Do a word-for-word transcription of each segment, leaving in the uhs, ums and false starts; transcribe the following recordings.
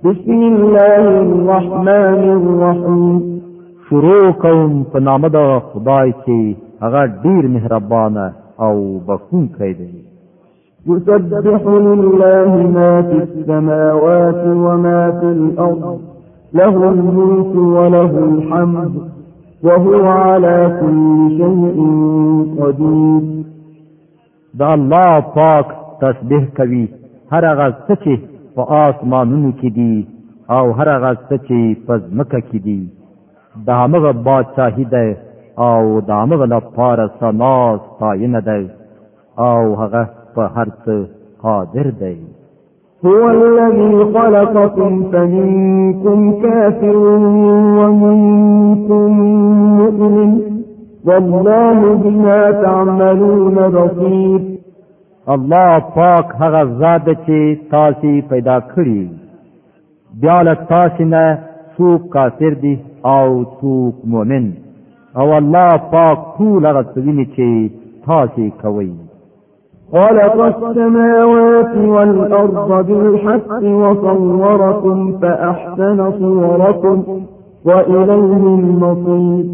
بسم الله الرحمن الرحیم. شروع کوم په نام د خدای چې هغه ډیر مهربان او بخښونکی دی. يسبح لله ما في السماوات وما في الأرض له الملك وله الحمد وهو على كل شيء قدير. دا الله پاک تسبیح کوي هر هغه څه چې په آسمانونو کې دي او هر هغه څه چې په ځمکه کې دي. دا هغه بادشاهي ده او دا هغه لپاره ثنا ستاینه ده او هغه په هر څه قادر دی. هو الذي خلقكم فمنكم كافر ومنكم مؤمن والله بما تعملون بصير. الله پاک هغه ذات چې تاسو پیدا کړی بیا له تاسو نه څوک کافر دي او څوک مؤمن او الله پاک ټول هغه څه چې تاسو کوي. خلق السماوات والأرض بالحق وصوركم فأحسن صوركم وإليه المصير.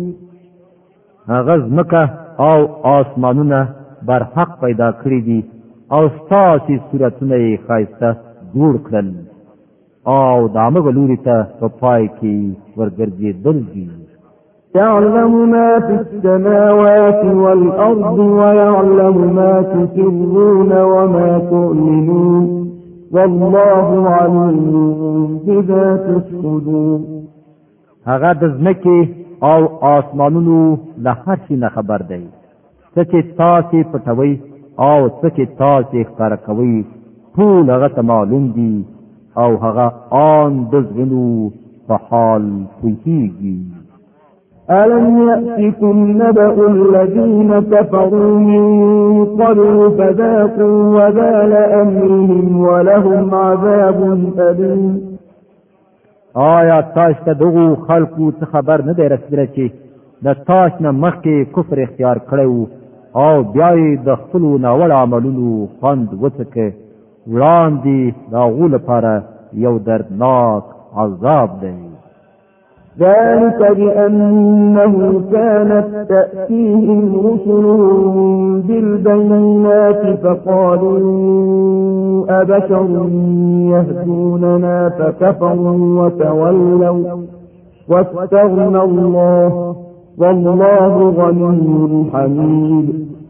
هغه ځمکه او آسمانونه بر حق پیدا کړی دي او ستاسو صورتونه یې ښایسته جوړ کړل او د هغه لوري ته په پای کې ورګرځېدل دي. يعلم ما في السماوات والأرض ويعلم ما تسرون وما تعلنون والله عليم بذات الصدور. هغه د ځمکې او آسمانونو له هر شي نه خبر دی. څه چې تاسو پټوي او څه چې تاسو ښکاره کوي ټول هغه ته معلوم دي او هغه آن د زړونو په حال پوهیږي. ألم يأتكم نبأ الذين كفروا من قبل فذاقوا وبال أمرهم ولهم عذاب أليم. آیا تاسو ته دغه خلقو څه خبر نه دی رسیدلی چې د تاسو نه مخکې کفر اختیار کړی او بیا یې د خپلو ناوړه عملونو خوند وڅکه وړاندې د هغو لپاره یو دردناک عذاب دی. ذلك بأنه كانت تأتيهم رسلهم بالبينات فقالوا أبشر يهدوننا فكفروا وتولوا واستغنى الله والله غني حميد.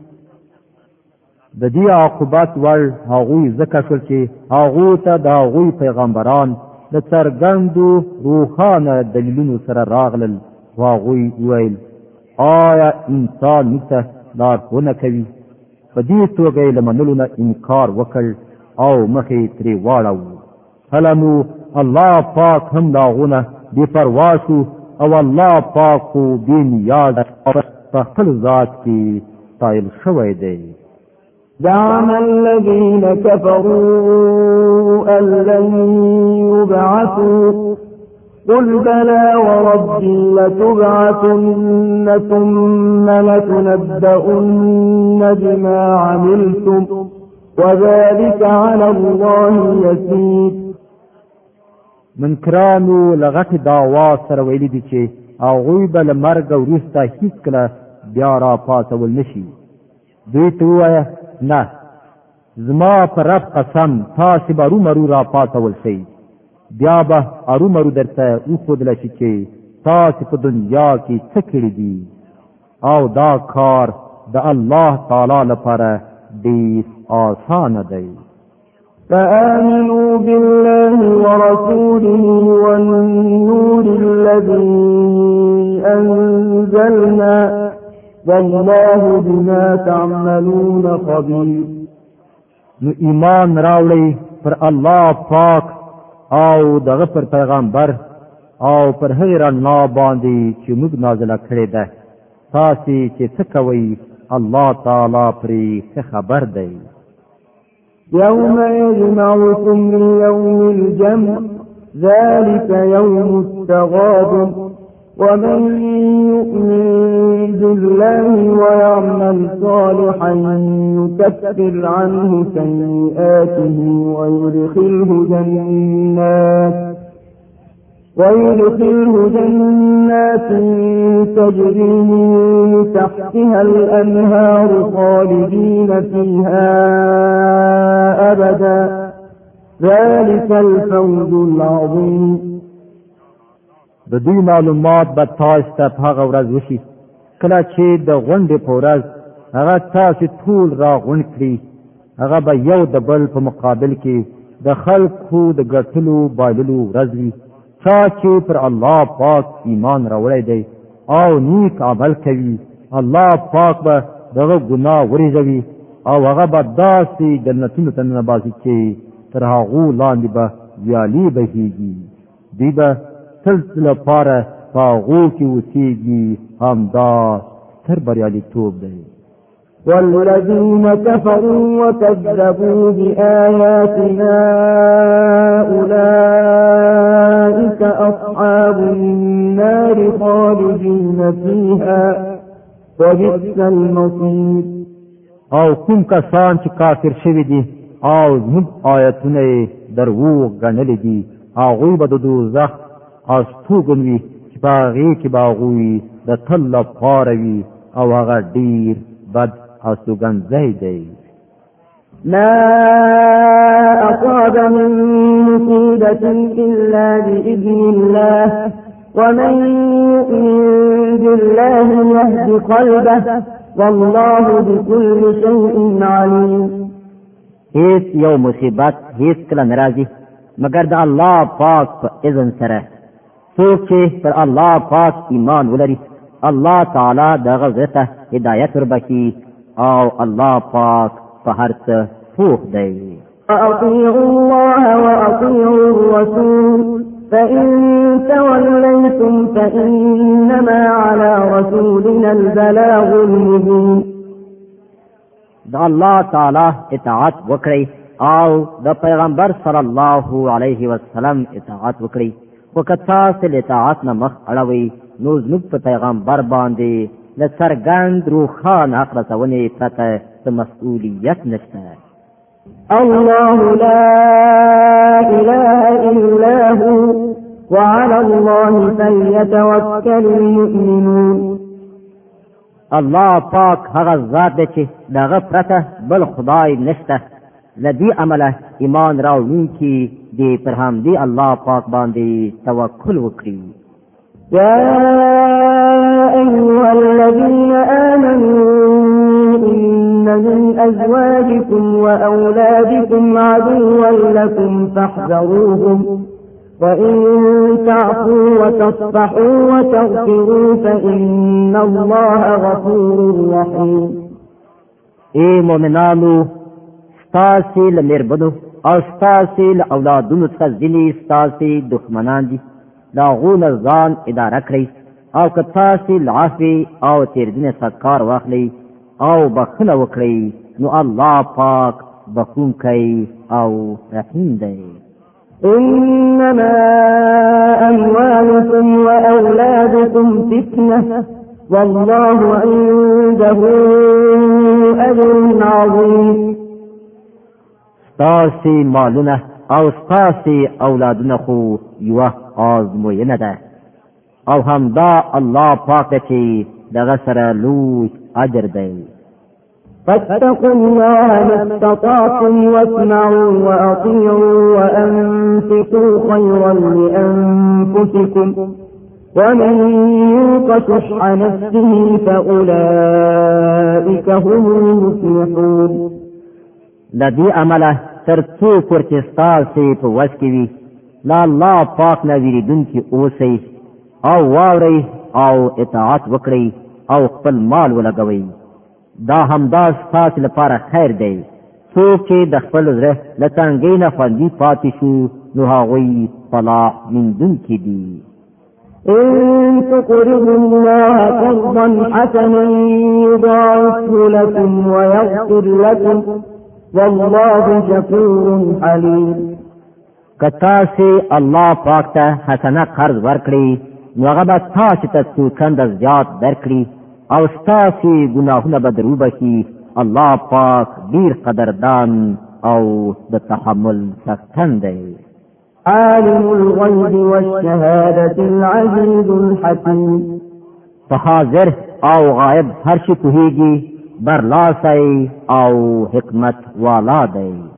د دې عاقبت ور هغوی ذکر شول چې هغوی ته د هغوی پیغمبران د څرګندو روحانه دلیلونو سره راغلل او هغوی ویل آیا انسان نته لارښوونه کوي. په دې توګه یې له منلو نه انکار وکړ او مخې ترې واړاوه. هله نو الله پاک هم د هغو نه بې پروا شو او الله پاک خو بې نیازه په خپل ذات کې ستایل شوی دی. زعم الذين كفروا أن لن يبعثوا قل بلى وربي لتبعثن ثم لتنبؤن بما عملتم وذلك على الله يسير. منکرانو لغت دعوا سره ویلي دي چې هغوی به له مرګ وروسته هیڅکله بیا را پاڅول نشي. دوی ته ووایه نه زما په رب قسم تاسې به ارومرو را پاڅول شئ بیا به ارومرو درته وښودله شي چې تاسې په دنیا کې څه کړي دي او دا کار د الله تعالی لپاره ډېر آسانه دی. فآمنوا بالله ورسوله والنور الذي أنزلنا والله بما تعملون خبير. نو ایمان راوړئ پر الله پاک او دغه پر پیغمبر او پر هغې رڼا باندې چې موږ نازله کړې ده. تاسې چې څه کوئ الله تعالی پرې ښه خبر دی. يوم يجمعكم ليوم الجمع ذلك يوم التغابن ومن يؤمن بالله ويعمل صالحا يكفر عنه سيئاته ويدخله جنات ويدخله جنات تجري من تحتها الأنهار خالدين فيها أبدا ذلك الفوز العظيم. د دوی معلومات به تاسو ته په هغه ورځ وشي کله چې د غونډې په ورځ هغه تاسو ټول را غونډ کړي. هغه به یو د بل په مقابل کې د خلکو د ګټلو بایللو ورځ وي. چا چې پر الله پاک ایمان راوړی دی او نیک عمل کوي الله پاک به دغه ګناه ورېږوي او هغه به داسې جنتونو ته ننباسي چې تر هغو لاندې به ویالې بهیږي. دوی به تل لپاره په هغو کې اوسېږي. همدا ستر بریالیتوب دی. والذين كفروا وكذبوا بآياتنا أولئك أصحاب النار خالدين فيها وبئس المصير. او کوم کسان چې کافر شوي دي او زموږ آیتونه یې دروغ ګڼلي دي هغوی به د دوزخ استوګن وي چې په هغې کې به هغوی د تل لپاره وي او هغه ډېر بد استوګنځی دی. ما أصاب من مصيبة إلا بإذن الله ومن يؤمن بالله يهد قلبه والله بكل شيء عليم. هیڅ یو مصیبت هیڅ کله ناراضي مگر د الله پاک په اذن سره. څوک چې پر الله پاک ایمان ولري الله تعالی دغه ته هدایت وربخي او الله پاک په هر څه پوه دی. وأطيعوا الله وأطيعوا الرسول فإن توليتم فإنما على رسولنا البلاغ المبين. د الله تعالی اطاعت وکړئ او د پیغمبر صلی الله علیه وسلم اطاعت وکړئ. خو که تاسو له اطاعت نه مخ اړوئ نو زموږ په پیغمبر باندې له څرګند روښانه حق رسونې پرته څه مسؤلیت نشته. الله لا إله إلا هو وعلى الله فليتوكل المؤمنون. الله پاک هغه ذات دی چې دغه پرته بل خدای نشته. لدی عمله ایمان راوړونکي دې پر همدې الله پاک باندې توکل وکړي. يا أيها الذين آمنوا إن من أزواجكم وأولادكم عدوا لكم فاحذروهم وإن تعفوا وتصفحوا وتغفروا فإن الله غفور رحيم. اے مومنانو ستاسې له مېرمنو او ستاسې له اولادونو څخه ځینې ستاسې دښمنان دي د هغو نه ځان اداره کړئ او که تاسې له عفوې او تېرېدنې څخه کار واخلئ او بخښنه وکړئ نو الله پاک بخښونکی او رحیم دی. إنما أموالكم وأولادكم فتنة والله عنده أجر عظيم. ستاسې مالونه او ستاسې اولادونه خو یوه آزموینه ده او همدا الله پاک دی چې دغه سره لوی اجر دی. فاتقوا الله ما استطعتم واسمعوا وأطيعوا وأنفقوا خيرا لأنفسكم ومن يوق شح نفسه فأولئك هم المفلحون. لدی عمله تر څو پورې ستاسې په وس کې وي له الله پاک نه ویریدونکي اوسئ او واورئ او اطاعت وکړئ او خپل مال ولګوئ. دا همدا ستاسې لپاره خیر دی. څوک چې د خپل زړه له تنګۍ نه خوندي پاتې شو نو هغوی فلاح موندونکي دي. إن تقرضوا الله قرضا حسنا يضاعفه لكم ويغفر لكم والله شكور حليم. که تاسې الله پاک ته حسنه قرض ورکړئ نو هغه به تاسې ته څو چنده زیات درکړي او ستاسې ګناهونه به در وبخي. الله پاک ډېر قدردان او د تحمل څښتن دی. عالم الغيب والشهادة العزيز الحكيم په حاضر او غائب هر شي پوهیږي برلاسی او حکمت والا دی